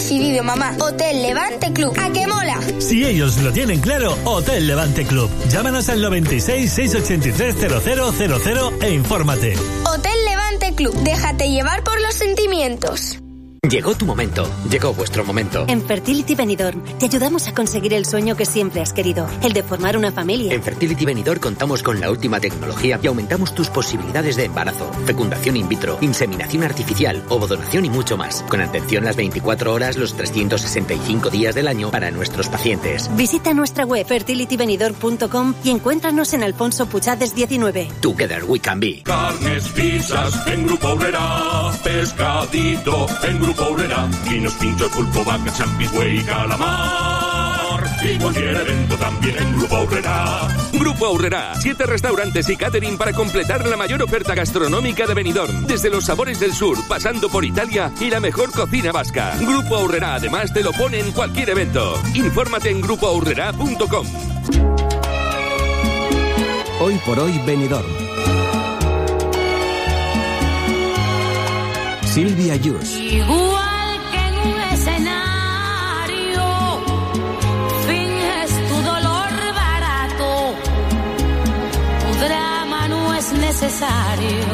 decidido, mamá. Hotel Levante Club. ¿A qué mola? Si ellos lo tienen claro, Hotel Levante Club. Llámanos al 96 683 0000 e infórmate. Hotel Levante Club. Déjate llevar por los sentimientos. Llegó tu momento, llegó vuestro momento. En Fertility Benidorm te ayudamos a conseguir el sueño que siempre has querido, el de formar una familia. En Fertility Benidorm contamos con la última tecnología y aumentamos tus posibilidades de embarazo, fecundación in vitro, inseminación artificial, ovodonación y mucho más. Con atención las 24 horas, los 365 días del año para nuestros pacientes. Visita nuestra web fertilitybenidorm.com y encuéntranos en Alfonso Puchades 19. Together we can be. Carnes, pizzas, en Grupo Obrera. Pescadito, en Grupo Obrera, vinos, pinchos, pulpo, vaca, champis, güey, calamar. Y cualquier evento también en Grupo Obrera. Grupo Obrera, 7 restaurantes y catering para completar la mayor oferta gastronómica de Benidorm. Desde los sabores del sur, pasando por Italia y la mejor cocina vasca. Grupo Obrera además te lo pone en cualquier evento. Infórmate en grupoobrera.com. Hoy por hoy Benidorm. Silvia Ayús. Igual que en un escenario, finges tu dolor barato, tu drama no es necesario,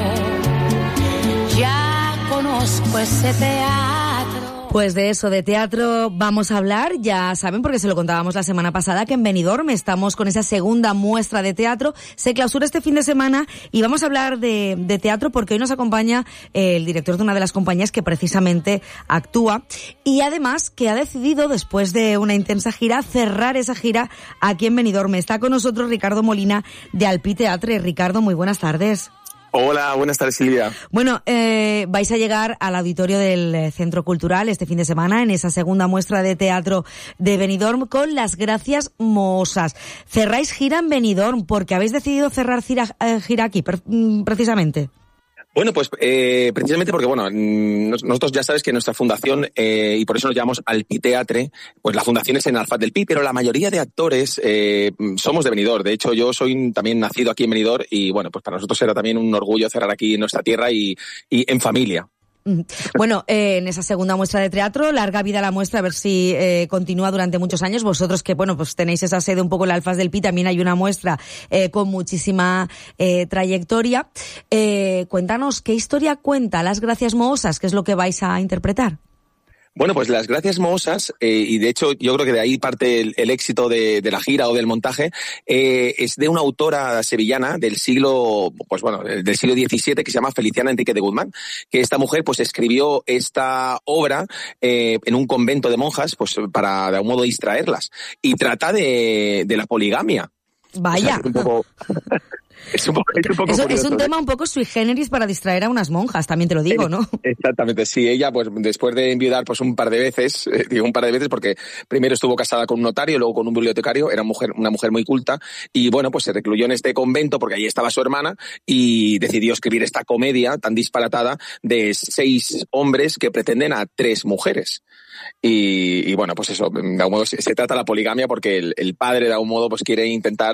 ya conozco ese teatro. Pues de eso, de teatro, vamos a hablar. Ya saben, porque se lo contábamos la semana pasada, que en Benidorm estamos con esa segunda muestra de teatro. Se clausura este fin de semana y vamos a hablar de teatro porque hoy nos acompaña el director de una de las compañías que precisamente actúa y además que ha decidido, después de una intensa gira, cerrar esa gira aquí en Benidorm. Está con nosotros Ricardo Molina de Alpí Teatre. Ricardo, muy buenas tardes. Hola, buenas tardes, Silvia. Bueno, vais a llegar al auditorio del Centro Cultural este fin de semana en esa segunda muestra de teatro de Benidorm con Las Gracias Mohosas. Cerráis gira en Benidorm porque habéis decidido cerrar gira aquí, precisamente. Bueno, pues precisamente porque, bueno, nosotros ya sabes que nuestra fundación, y por eso nos llamamos Alpí Teatre, pues la fundación es en Alfaz del Pi, pero la mayoría de actores somos de Benidorm. De hecho, yo soy también nacido aquí en Benidorm y, bueno, pues para nosotros era también un orgullo cerrar aquí en nuestra tierra y en familia. Bueno, en esa segunda muestra de teatro, larga vida la muestra, a ver si continúa durante muchos años. Vosotros que, bueno, pues tenéis esa sede un poco en la Alfaz del Pi, también hay una muestra con muchísima trayectoria. Cuéntanos, ¿qué historia cuenta Las Gracias Mohosas? ¿Qué es lo que vais a interpretar? Bueno, pues Las Gracias Mohosas, y de hecho yo creo que de ahí parte el éxito de la gira o del montaje, es de una autora sevillana del siglo, pues bueno, del siglo XVII que se llama Feliciana Enrique de Guzmán, que esta mujer pues escribió esta obra en un convento de monjas pues para de algún modo distraerlas y trata de la poligamia. Vaya. O sea, es un tema un poco sui generis para distraer a unas monjas, también te lo digo, ¿no? Exactamente, sí, ella pues después de enviudar pues un par de veces, digo un par de veces porque primero estuvo casada con un notario, luego con un bibliotecario, era una mujer muy culta y bueno, pues se recluyó en este convento porque allí estaba su hermana y decidió escribir esta comedia tan disparatada de 6 hombres que pretenden a 3 mujeres. Y bueno, pues eso, de algún modo se trata de la poligamia porque el padre de algún modo pues quiere intentar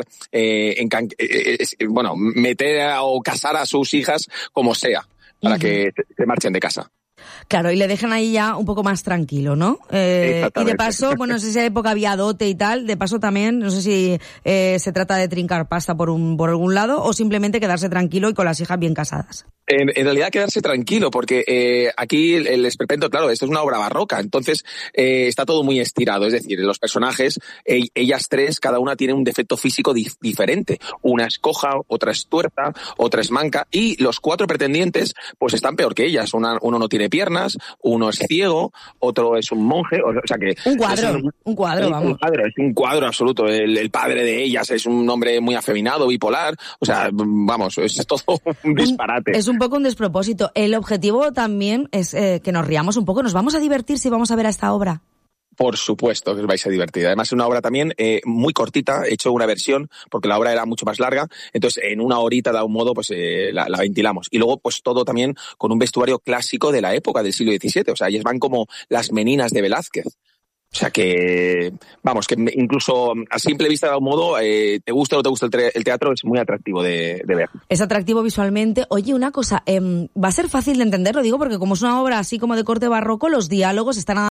meter o casar a sus hijas como sea para que se marchen de casa. Claro, y le dejan ahí ya un poco más tranquilo, ¿no? Y de paso, bueno, no sé si en esa época había dote y tal, de paso también, no sé si se trata de trincar pasta por algún lado o simplemente quedarse tranquilo y con las hijas bien casadas. En realidad quedarse tranquilo, porque aquí el esperpento, claro, esto es una obra barroca, entonces está todo muy estirado, es decir, los personajes, ellas 3, cada una tiene un defecto físico diferente. Una es coja, otra es tuerta, otra es manca, y los 4 pretendientes pues están peor que ellas. Uno no tiene piernas, uno es ciego, otro es un monje, o sea que... Un cuadro, vamos. Es un cuadro absoluto. El padre de ellas es un hombre muy afeminado, bipolar, o sea, vamos, es todo un disparate. Es un poco un despropósito. El objetivo también es que nos riamos un poco. ¿Nos vamos a divertir si vamos a ver a esta obra? Por supuesto que os vais a divertir. Además es una obra también muy cortita. He hecho una versión porque la obra era mucho más larga. Entonces en una horita de algún modo pues la ventilamos. Y luego pues todo también con un vestuario clásico de la época del siglo XVII. O sea, ellas van como las meninas de Velázquez. O sea que, vamos, que incluso a simple vista de algún modo, te gusta o no te gusta el teatro, es muy atractivo de ver. Es atractivo visualmente. Oye, una cosa, va a ser fácil de entender, lo digo porque como es una obra así como de corte barroco, los diálogos están